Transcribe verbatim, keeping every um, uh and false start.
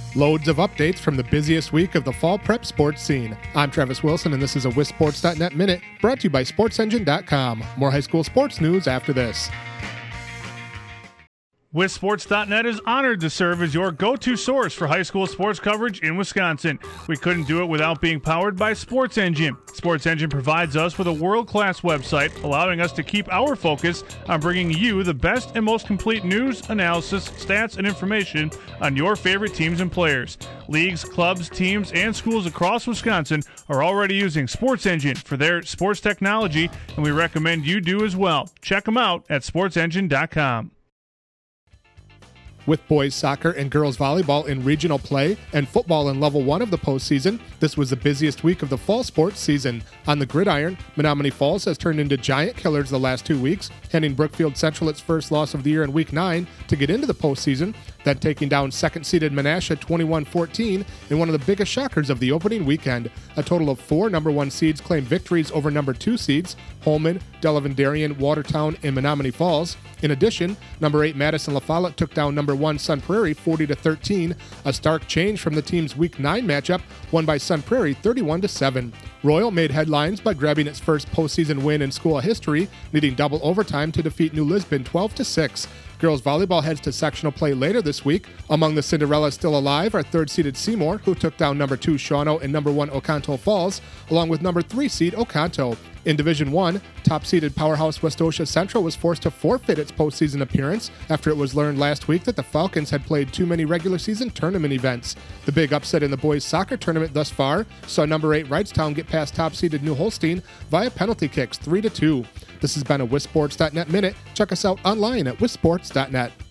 Loads of updates from the busiest week of the fall prep sports scene. I'm Travis Wilson, and this is a W I S Sports dot net Minute brought to you by Sports Engine dot com. More high school sports news after this. W I S Sports dot net is honored to serve as your go-to source for high school sports coverage in Wisconsin. We couldn't do it without being powered by Sports Engine. Sports Engine provides us with a world-class website, allowing us to keep our focus on bringing you the best and most complete news, analysis, stats, and information on your favorite teams and players. Leagues, clubs, teams, and schools across Wisconsin are already using Sports Engine for their sports technology, and we recommend you do as well. Check them out at Sports Engine dot com. With boys soccer and girls volleyball in regional play and football in level one of the postseason, this was the busiest week of the fall sports season. On the gridiron, Menominee Falls has turned into giant killers the last two weeks, handing Brookfield Central its first loss of the year in week nine to get into the postseason, then taking down second-seeded Menasha twenty-one fourteen in one of the biggest shockers of the opening weekend. A total of four number one seeds claimed victories over number two seeds, Holman, Delavan Darien, Watertown, and Menominee Falls. In addition, number eight Madison La Follette took down number one Sun Prairie forty to thirteen, a stark change from the team's week nine matchup won by Sun Prairie thirty-one to seven. Royal made headlines by grabbing its first postseason win in school history, needing double overtime to defeat New Lisbon twelve to six. Girls volleyball heads to sectional play later this week. Among the Cinderellas still alive are third-seeded Seymour, who took down number two Shawano and number one Oconto Falls, along with number three seed Oconto. In Division one, top-seeded powerhouse Westosha Central was forced to forfeit its postseason appearance after it was learned last week that the Falcons had played too many regular season tournament events. The big upset in the boys' soccer tournament thus far saw number eight Wrightstown get past top-seeded New Holstein via penalty kicks three to two. This has been a W I S Sports dot net Minute. Check us out online at W I S Sports dot net.